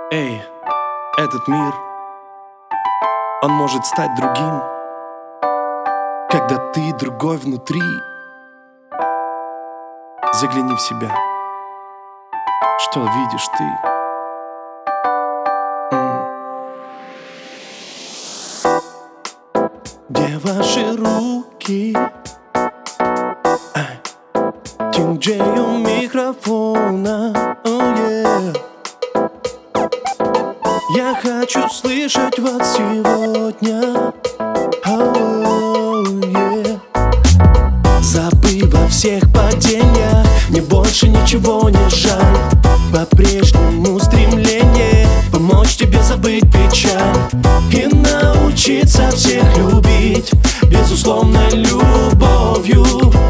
Эй, этот мир, он может стать другим, когда ты другой внутри. Загляни в себя, что видишь ты? Где ваши руки? Диджей у микрофона, Я хочу слышать вас сегодня, Забыв о всех падениях, мне больше ничего не жаль. По-прежнему стремление помочь тебе забыть печаль и научиться всех любить безусловной любовью.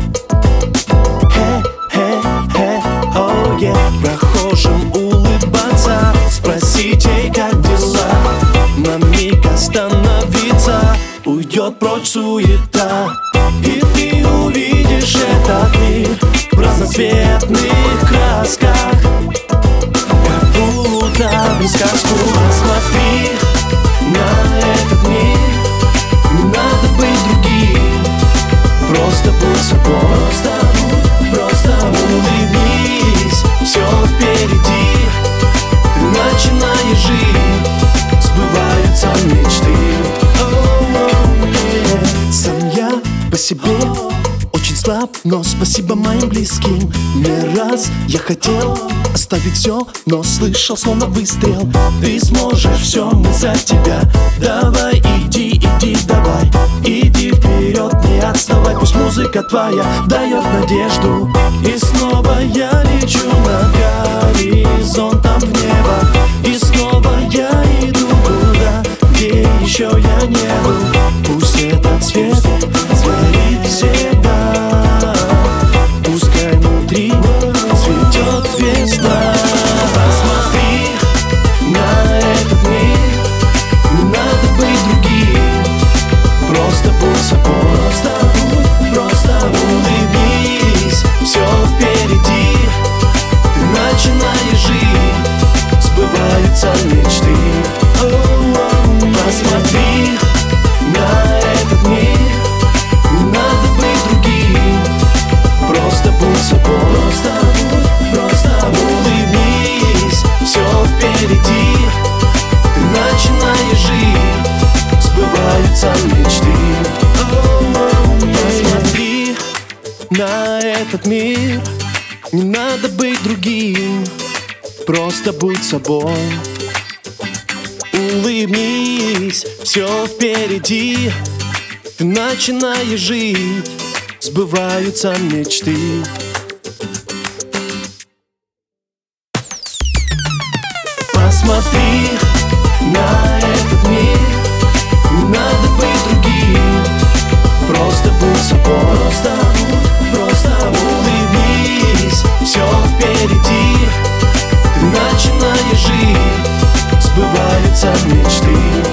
Прохожим улыбаться, спросить ей, как дела, на миг остановиться, уйдет прочь суета, и ты увидишь этот мир в разноцветных красках, как будто в сказку. Посмотри на этот мир, не надо быть другим, просто будь собой, просто улыбнись, все впереди, ты начинаешь жить, сбываются мечты. Сам я по себе очень слаб, но спасибо моим близким. Не раз я хотел оставить все, но слышал словно выстрел. Ты сможешь, все, мы за тебя. Давай, иди, давай, иди вперед, не отставай. Пусть музыка твоя дает надежду, и снова я лечу над горизонтом в небо, и снова я иду туда, где еще я не был. Пусть этот свет сгорит всегда, пускай внутри цветет весна. Посмотри на этот мир, не надо быть другим, просто будь собой, просто улыбнись, все впереди, ты начинаешь жить, сбываются мечты. Посмотри на этот мир, не надо быть другим, просто будь собой, просто улыбнись, все впереди, ты начинаешь жить, сбываются мечты. Посмотри на этот мир, не надо быть другим, просто будь собой. Улыбнись, все впереди, ты начинаешь жить, сбываются мечты. Посмотри на этот мир, не надо быть другим, просто будь собой, просто улыбнись, все впереди, ты начинаешь жить, сбываются мечты.